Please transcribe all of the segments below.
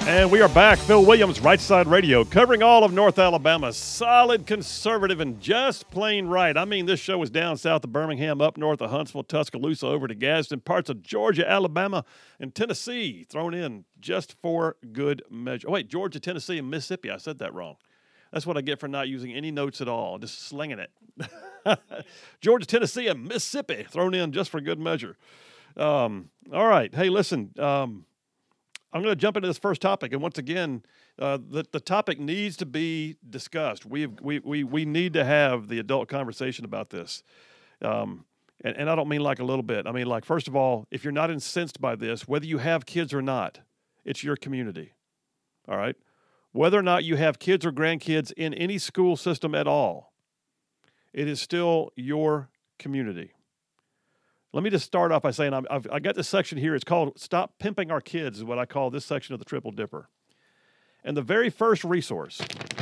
And we are back. Phil Williams, Right Side Radio, covering all of North Alabama. Solid, conservative, and just plain right. I mean, this show is down south of Birmingham, up north of Huntsville, Tuscaloosa, over to Gadsden, parts of Georgia, Alabama, and Tennessee, thrown in just for good measure. Oh, wait, Georgia, Tennessee, and Mississippi. I said that wrong. That's what I get for not using any notes at all, just slinging it. Georgia, Tennessee, and Mississippi, thrown in just for good measure. All right. Hey, listen. I'm going to jump into this first topic, and once again, the topic needs to be discussed. We need to have the adult conversation about this, and I don't mean like a little bit. I mean, like, first of all, if you're not incensed by this, whether you have kids or not, it's your community. All right, whether or not you have kids or grandkids in any school system at all, it is still your community. Let me just start off by saying I got this section here. It's called Stop Pimping Our Kids is what I call this section of the Triple Dipper. And the very first resource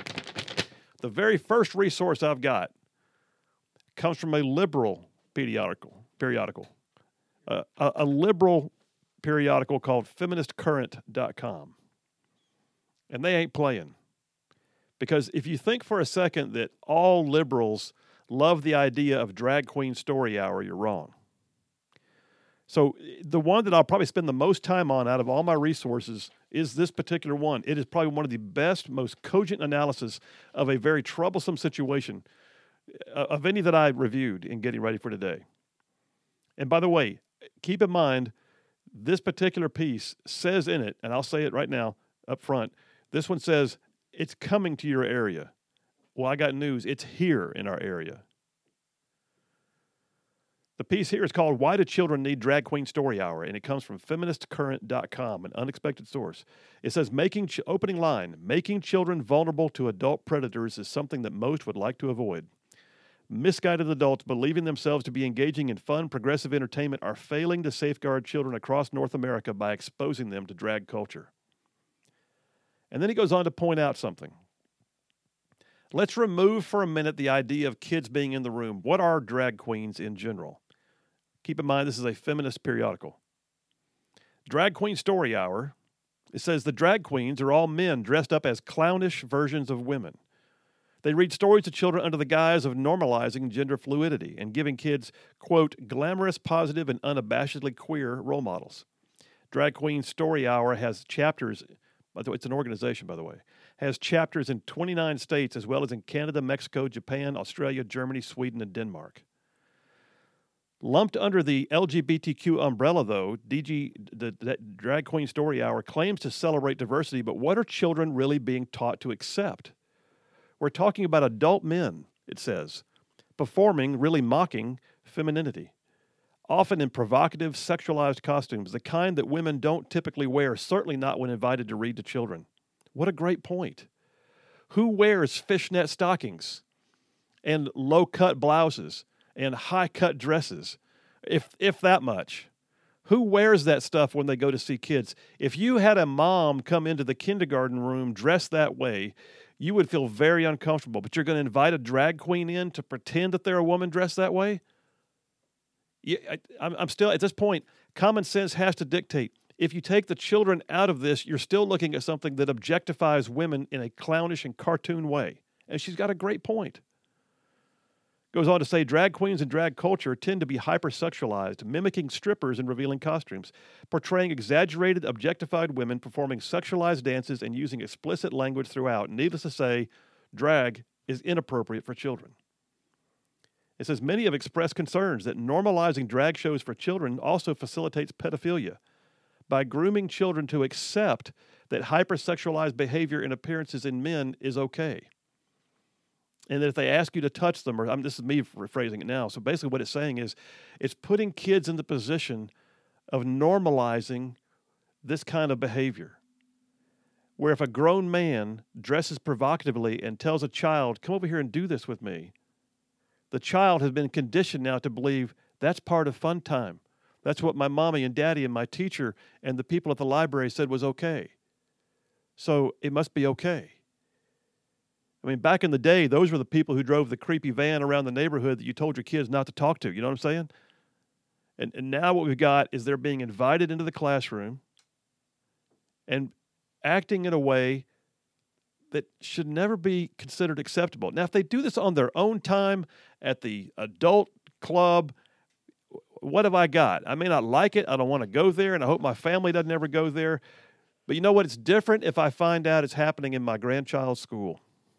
I've got comes from a liberal periodical, a liberal periodical called feministcurrent.com. And they ain't playing. Because if you think for a second that all liberals love the idea of drag queen story hour, you're wrong. So the one that I'll probably spend the most time on out of all my resources is this particular one. It is probably one of the best, most cogent analysis of a very troublesome situation of any that I reviewed in getting ready for today. And by the way, keep in mind, this particular piece says in it, and I'll say it right now up front, this one says, it's coming to your area. Well, I got news. It's here in our area. The piece here is called Why Do Children Need Drag Queen Story Hour? And it comes from feministcurrent.com, an unexpected source. It says, opening line, making children vulnerable to adult predators is something that most would like to avoid. Misguided adults believing themselves to be engaging in fun, progressive entertainment are failing to safeguard children across North America by exposing them to drag culture. And then he goes on to point out something. Let's remove for a minute the idea of kids being in the room. What are drag queens in general? Keep in mind, this is a feminist periodical. Drag Queen Story Hour, it says the drag queens are all men dressed up as clownish versions of women. They read stories to children under the guise of normalizing gender fluidity and giving kids, quote, glamorous, positive, and unabashedly queer role models. Drag Queen Story Hour has chapters, by the way, it's an organization, by the way, has chapters in 29 states as well as in Canada, Mexico, Japan, Australia, Germany, Sweden, and Denmark. Lumped under the LGBTQ umbrella, though, the Drag Queen Story Hour claims to celebrate diversity, but what are children really being taught to accept? We're talking about adult men, it says, performing, really mocking femininity, often in provocative, sexualized costumes, the kind that women don't typically wear, certainly not when invited to read to children. What a great point. Who wears fishnet stockings and low-cut blouses and high-cut dresses, if that much? Who wears that stuff when they go to see kids? If you had a mom come into the kindergarten room dressed that way, you would feel very uncomfortable. But you're going to invite a drag queen in to pretend that they're a woman dressed that way? I'm still, at this point, common sense has to dictate. If you take the children out of this, you're still looking at something that objectifies women in a clownish and cartoon way. And she's got a great point. Goes on to say, drag queens and drag culture tend to be hypersexualized, mimicking strippers in revealing costumes, portraying exaggerated, objectified women performing sexualized dances and using explicit language throughout. Needless to say, drag is inappropriate for children. It says, many have expressed concerns that normalizing drag shows for children also facilitates pedophilia by grooming children to accept that hypersexualized behavior and appearances in men is okay. And that if they ask you to touch them, or this is me rephrasing it now, so basically what it's saying is it's putting kids in the position of normalizing this kind of behavior. Where if a grown man dresses provocatively and tells a child, come over here and do this with me, the child has been conditioned now to believe that's part of fun time. That's what my mommy and daddy and my teacher and the people at the library said was okay. So it must be okay. I mean, back in the day, those were the people who drove the creepy van around the neighborhood that you told your kids not to talk to. You know what I'm saying? And now what we've got is they're being invited into the classroom. And acting in a way that should never be considered acceptable. Now, if they do this on their own time at the adult club, what have I got? I may not like it. I don't want to go there, and I hope my family doesn't ever go there. But you know what? It's different if I find out it's happening in my grandchild's school.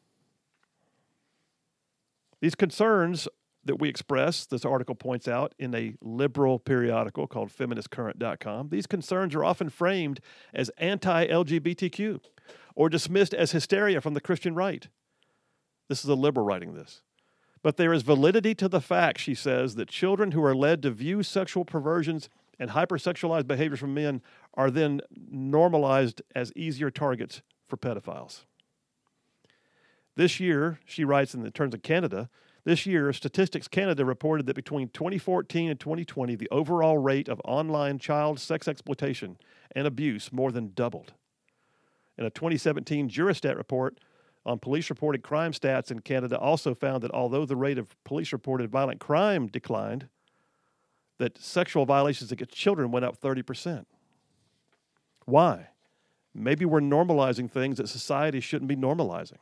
These concerns that we express, this article points out, in a liberal periodical called feministcurrent.com, these concerns are often framed as anti-LGBTQ or dismissed as hysteria from the Christian right. This is a liberal writing this. But there is validity to the fact, she says, that children who are led to view sexual perversions and hypersexualized behaviors from men are then normalized as easier targets for pedophiles. This year, she writes in terms of Canada, this year, Statistics Canada reported that between 2014 and 2020, the overall rate of online child sex exploitation and abuse more than doubled. In a 2017 Jurastat report on police-reported crime stats in Canada also found that although the rate of police-reported violent crime declined, that sexual violations against children went up 30%. Why? Maybe we're normalizing things that society shouldn't be normalizing.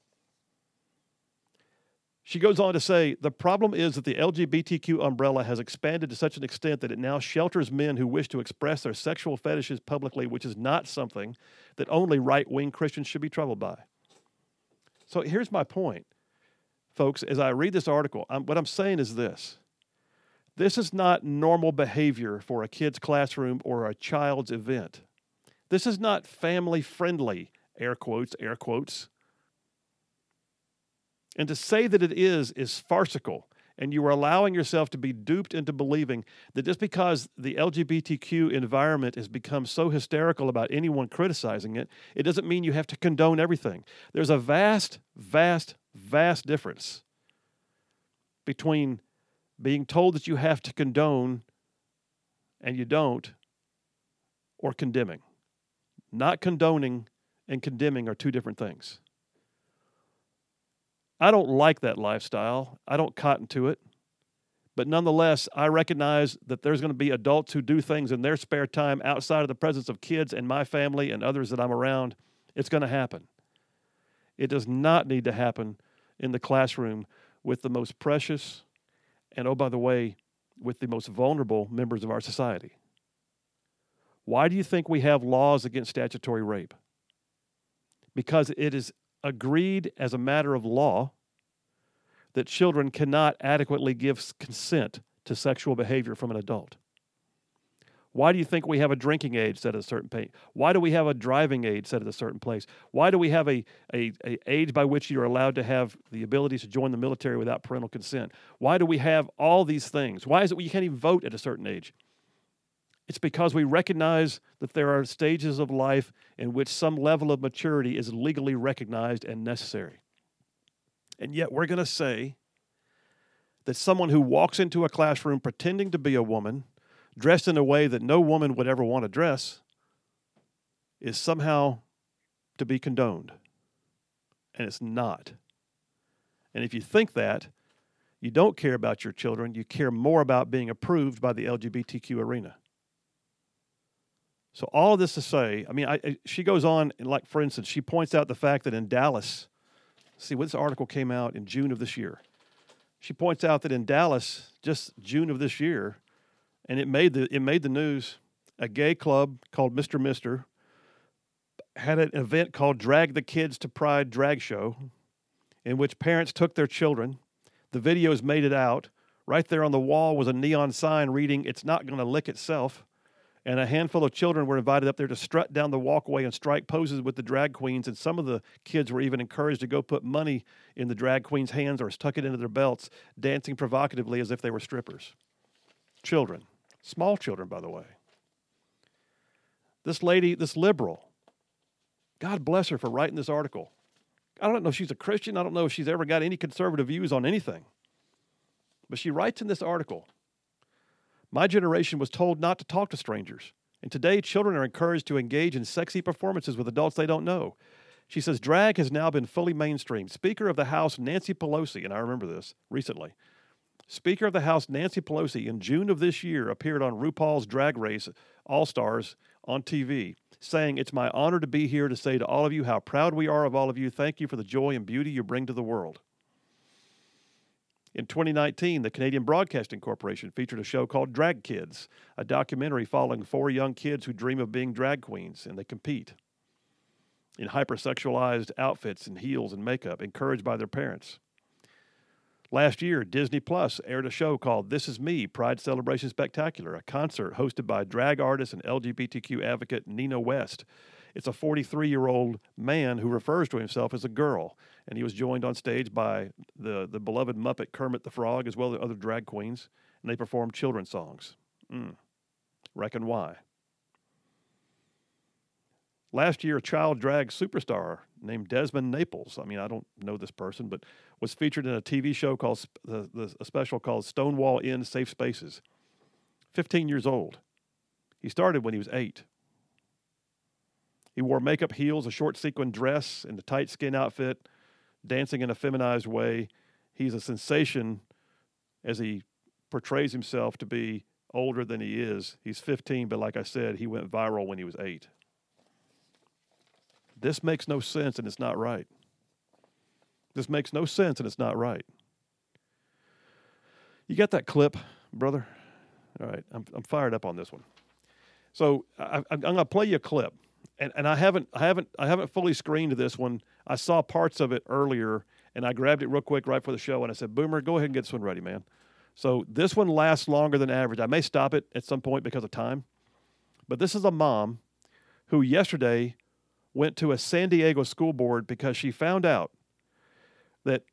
She goes on to say, the problem is that the LGBTQ umbrella has expanded to such an extent that it now shelters men who wish to express their sexual fetishes publicly, which is not something that only right-wing Christians should be troubled by. So here's my point, folks. As I read this article, what I'm saying is this. This is not normal behavior for a kid's classroom or a child's event. This is not family-friendly, air quotes, air quotes. And to say that it is farcical, and you are allowing yourself to be duped into believing that just because the LGBTQ environment has become so hysterical about anyone criticizing it, it doesn't mean you have to condone everything. There's a vast, vast, vast difference between being told that you have to condone and you don't, or condemning. Not condoning and condemning are two different things. I don't like that lifestyle. I don't cotton to it. But nonetheless, I recognize that there's going to be adults who do things in their spare time outside of the presence of kids and my family and others that I'm around. It's going to happen. It does not need to happen in the classroom with the most precious and, oh, by the way, with the most vulnerable members of our society. Why do you think we have laws against statutory rape? Because it is agreed as a matter of law that children cannot adequately give consent to sexual behavior from an adult. Why do you think we have a drinking age set at a certain place? Why do we have a driving age set at a certain place? Why do we have a age by which you're allowed to have the ability to join the military without parental consent? Why do we have all these things? Why is it you can't even vote at a certain age? It's because we recognize that there are stages of life in which some level of maturity is legally recognized and necessary. And yet we're going to say that someone who walks into a classroom pretending to be a woman, dressed in a way that no woman would ever want to dress, is somehow to be condoned. And it's not. And if you think that, you don't care about your children, you care more about being approved by the LGBTQ arena. So all of this to say, she goes on, and like, for instance, she points out the fact that in Dallas, this article came out in June of this year. She points out that in Dallas, just June of this year, and it made the news, a gay club called Mr. Mister had an event called Drag the Kids to Pride Drag Show, in which parents took their children. The videos made it out. Right there on the wall was a neon sign reading, "It's not going to lick itself." And a handful of children were invited up there to strut down the walkway and strike poses with the drag queens. And some of the kids were even encouraged to go put money in the drag queens' hands or tuck it into their belts, dancing provocatively as if they were strippers. Children. Small children, by the way. This lady, this liberal, God bless her for writing this article. I don't know if she's a Christian. I don't know if she's ever got any conservative views on anything. But she writes in this article, "My generation was told not to talk to strangers, and today children are encouraged to engage in sexy performances with adults they don't know." She says, drag has now been fully mainstreamed. Speaker of the House Nancy Pelosi, and I remember this recently, Speaker of the House Nancy Pelosi in June of this year appeared on RuPaul's Drag Race All-Stars on TV, saying, "It's my honor to be here to say to all of you how proud we are of all of you. Thank you for the joy and beauty you bring to the world." In 2019, the Canadian Broadcasting Corporation featured a show called Drag Kids, a documentary following 4 young kids who dream of being drag queens, and they compete in hypersexualized outfits and heels and makeup, encouraged by their parents. Last year, Disney Plus aired a show called This Is Me, Pride Celebration Spectacular, a concert hosted by drag artist and LGBTQ advocate Nina West. It's a 43-year-old man who refers to himself as a girl, and he was joined on stage by the beloved Muppet Kermit the Frog, as well as other drag queens, and they performed children's songs. Reckon why? Last year, a child drag superstar named Desmond Naples, I don't know this person, but was featured in a TV show called a special called Stonewall Inn Safe Spaces. 15 years old. He started when he was 8. He wore makeup, heels, a short sequin dress, and a tight skin outfit, dancing in a feminized way. He's a sensation as he portrays himself to be older than he is. He's 15, but like I said, he went viral when he was 8. This makes no sense, and it's not right. This makes no sense, and it's not right. You got that clip, brother? All right, I'm fired up on this one. So I'm going to play you a clip. And I haven't fully screened this one. I saw parts of it earlier, and I grabbed it real quick right for the show, and I said, Boomer, go ahead and get this one ready, man. So this one lasts longer than average. I may stop it at some point because of time. But this is a mom who yesterday went to a San Diego school board because she found out that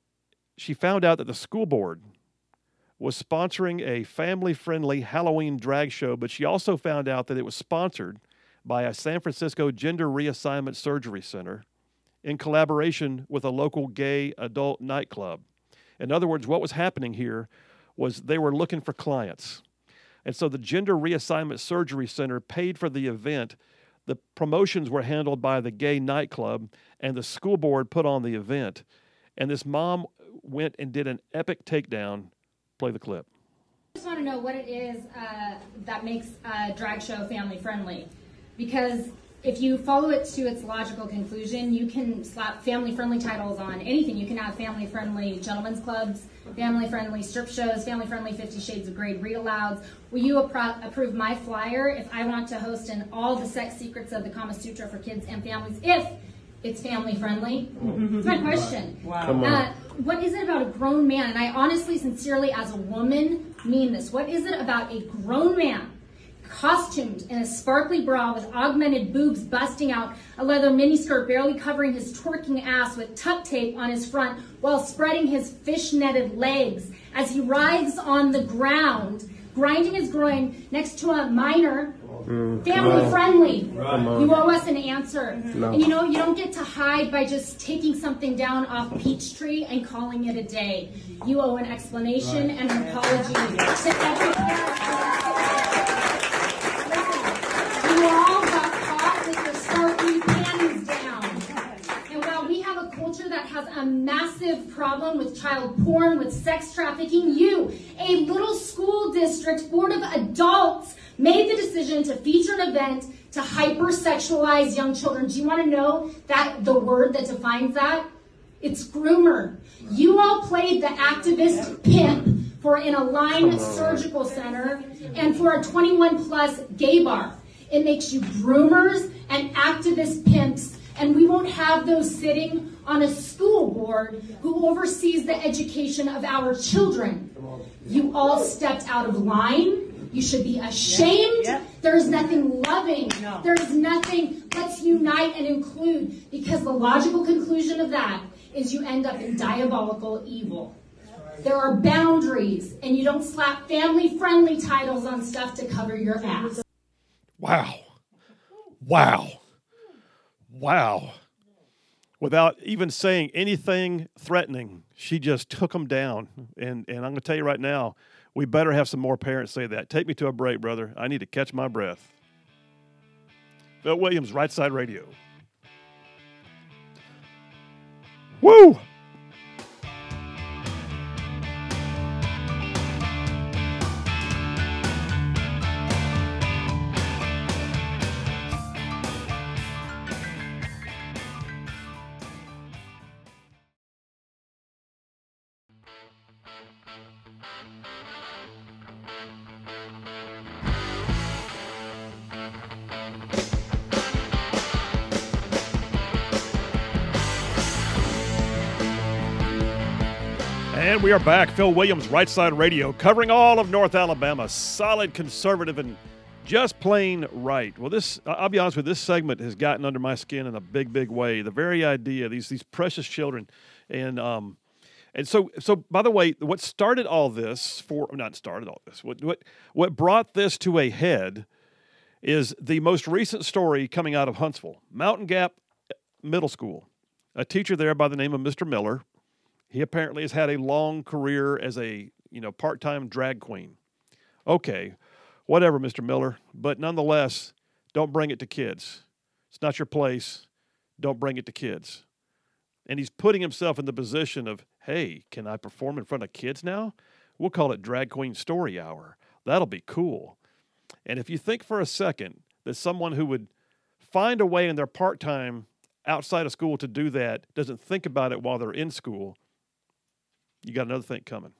the school board was sponsoring a family-friendly Halloween drag show, but she also found out that it was sponsored by a San Francisco Gender Reassignment Surgery Center in collaboration with a local gay adult nightclub. In other words, what was happening here was they were looking for clients. And so the Gender Reassignment Surgery Center paid for the event. The promotions were handled by the gay nightclub, and the school board put on the event. And this mom went and did an epic takedown. Play the clip. I just want to know what it is that makes a drag show family friendly. Because if you follow it to its logical conclusion, you can slap family-friendly titles on anything. You can have family-friendly gentlemen's clubs, family-friendly strip shows, family-friendly 50 Shades of Grey read-alouds. Will you approve my flyer if I want to host in all the sex secrets of the Kama Sutra for kids and families if it's family-friendly? That's my question. Wow. What is it about a grown man, and I honestly, sincerely, as a woman, mean this, what is it about a grown man costumed in a sparkly bra with augmented boobs busting out, a leather miniskirt barely covering his twerking ass with tuck tape on his front while spreading his fish-netted legs as he writhes on the ground, grinding his groin next to a minor, family-friendly? You owe us an answer. No. And you don't get to hide by just taking something down off Peachtree and calling it a day. You owe an explanation and an apology to every parent. You all got caught with your sparkly panties down. And while we have a culture that has a massive problem with child porn, with sex trafficking, you, a little school district board of adults, made the decision to feature an event to hypersexualize young children. Do you want to know that the word that defines that? It's groomer. You all played the activist pimp for an Align Surgical Center and for a 21-plus gay bar. It makes you groomers and activist pimps, and we won't have those sitting on a school board who oversees the education of our children. You all stepped out of line. You should be ashamed. There is nothing loving. There is nothing, let's unite and include, because the logical conclusion of that is you end up in diabolical evil. There are boundaries, and you don't slap family-friendly titles on stuff to cover your ass. Wow. Without even saying anything threatening, she just took them down. And I'm going to tell you right now, we better have some more parents say that. Take me to a break, brother. I need to catch my breath. Phil Williams, Right Side Radio. Woo! And we are back. Phil Williams, Right Side Radio, covering all of North Alabama. Solid, conservative, and just plain right. Well, I'll be honest with you, this segment has gotten under my skin in a big, big way. The very idea, these precious children. And so by the way, what started all this what brought this to a head is the most recent story coming out of Huntsville. Mountain Gap Middle School. A teacher there by the name of Mr. Miller. He apparently has had a long career as a part-time drag queen. Okay, whatever, Mr. Miller, but nonetheless, don't bring it to kids. It's not your place. Don't bring it to kids. And he's putting himself in the position of, hey, can I perform in front of kids now? We'll call it Drag Queen Story Hour. That'll be cool. And if you think for a second that someone who would find a way in their part-time outside of school to do that doesn't think about it while they're in school, you got another thing coming.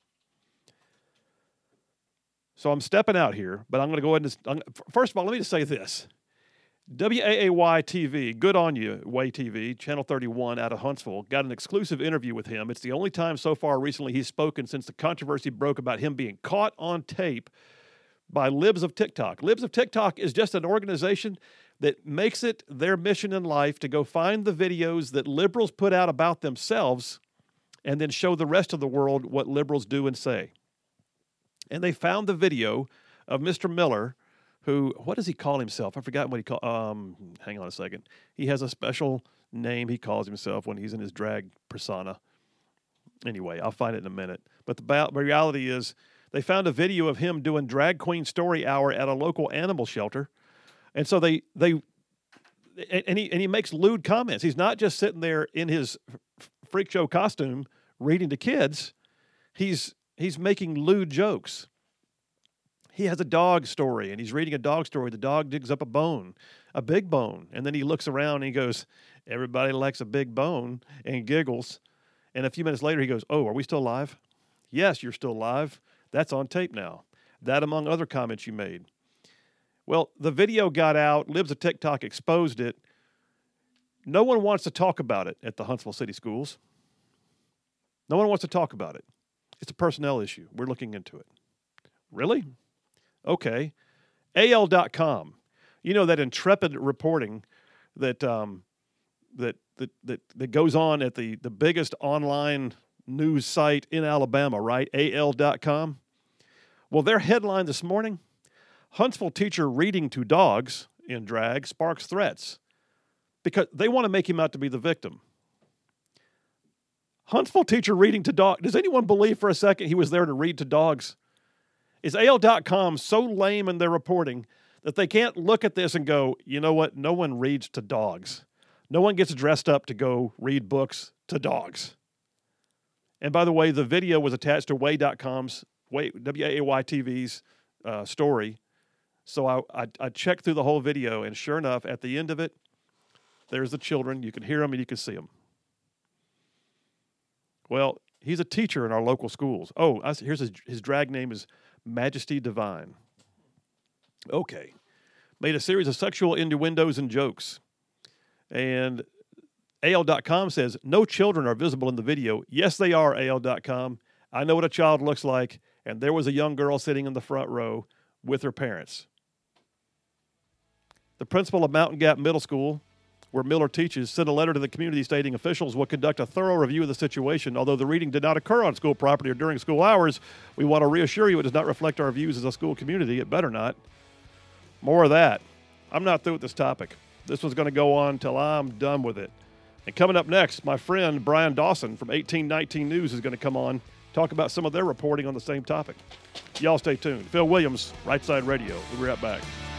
So I'm stepping out here, but I'm going to go ahead and first of all, let me just say this. WAAY TV, good on you, Way TV, Channel 31 out of Huntsville, got an exclusive interview with him. It's the only time so far recently he's spoken since the controversy broke about him being caught on tape by Libs of TikTok. Libs of TikTok is just an organization that makes it their mission in life to go find the videos that liberals put out about themselves and then show the rest of the world what liberals do and say. And they found the video of Mr. Miller, who, what does he call himself? I've forgotten what he called. Hang on a second. He has a special name he calls himself when he's in his drag persona. Anyway, I'll find it in a minute. But the reality is they found a video of him doing Drag Queen Story Hour at a local animal shelter. And so he makes lewd comments. He's not just sitting there in his freak show costume reading to kids. He's making lewd jokes. He has a dog story, and he's reading a dog story. The dog digs up a bone, a big bone, and then he looks around and he goes, "Everybody likes a big bone," and giggles. And a few minutes later he goes, "Oh, are we still live?" "Yes, you're still live. That's on tape now." That among other comments you made. Well, the video got out. Libs of TikTok exposed it. No one wants to talk about it at the Huntsville City Schools. No one wants to talk about it. It's a personnel issue. We're looking into it. Really? Okay. AL.com. You know that intrepid reporting that goes on at the biggest online news site in Alabama, right? AL.com. Well, their headline this morning, Huntsville teacher reading to dogs in drag sparks threats, because they want to make him out to be the victim. Huntsville teacher reading to dogs. Does anyone believe for a second he was there to read to dogs? Is AL.com so lame in their reporting that they can't look at this and go, you know what? No one reads to dogs. No one gets dressed up to go read books to dogs. And by the way, the video was attached to Way.com's, WAAY TV's story. So I checked through the whole video, and sure enough, at the end of it, there's the children. You can hear them and you can see them. Well, he's a teacher in our local schools. Oh, here's his drag name is Majesty Divine. Okay. Made a series of sexual innuendos and jokes. And AL.com says, no children are visible in the video. Yes, they are, AL.com. I know what a child looks like, and there was a young girl sitting in the front row with her parents. The principal of Mountain Gap Middle School, where Miller teaches, sent a letter to the community stating officials will conduct a thorough review of the situation. Although the reading did not occur on school property or during school hours, we want to reassure you it does not reflect our views as a school community. It better not. More of that. I'm not through with this topic. This one's going to go on till I'm done with it. And coming up next, my friend Brian Dawson from 1819 News is going to come on, talk about some of their reporting on the same topic. Y'all stay tuned. Phil Williams, Right Side Radio. We'll be right back.